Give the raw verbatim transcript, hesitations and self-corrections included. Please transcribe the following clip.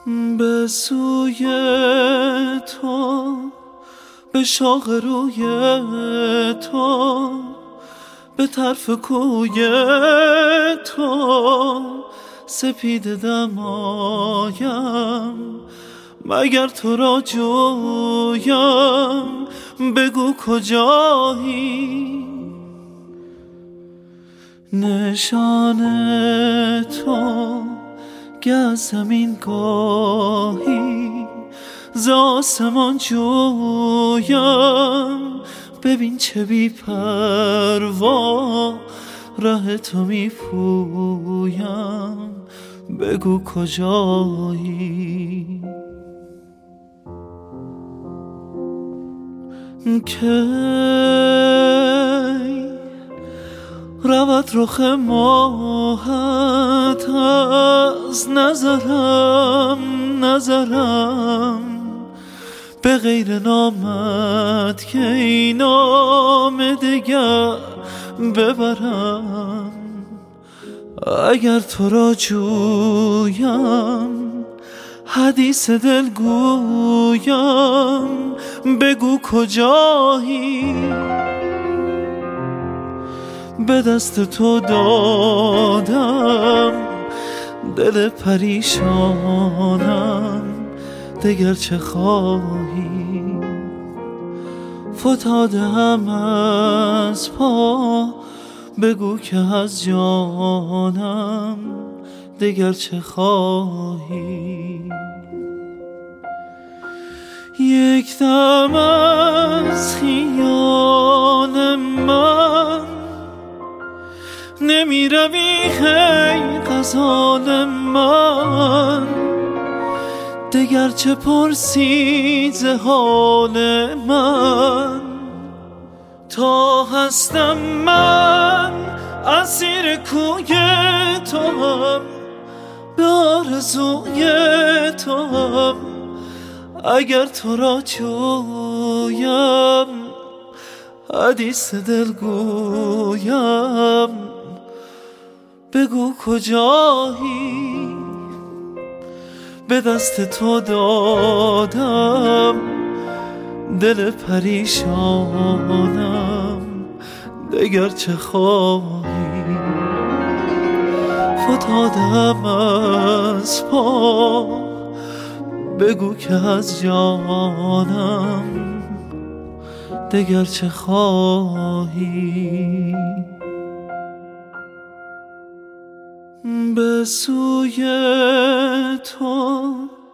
به سوی تو، به شاق روی تو، به طرف کوی تو سپیده دمایم. مگر تو را جویم، بگو کجایی؟ نشان تو گه زمین گاهی ز آسمان جویم. ببین چه بی پروا ره تو می پویم، بگو کجایی؟ کی رود رخ ماهت از نظرم نظرم، به غیر نامت که این نام دگر ببرم. اگر تو را جویم، حدیث دل گویم، بگو کجایی؟ به دست تو دادم دل پریشانم، دگر چه خواهی؟ فتاده هم از پا، بگو که از جانم دگر چه خواهی؟ یک دم از خیال من نمی روی ای غزال من، دگر چه پرسی ز حال من؟ تا هستم من اسیر کوی توام، به آرزوی توام. اگر تو را جویم، حدیث دل گویم، بگو کجایی؟ به دست تو دادم دل پریشانم، دگر چه خواهی؟ فتادم از پا، بگو که از جانم دگر چه خواهی؟ به سوی تو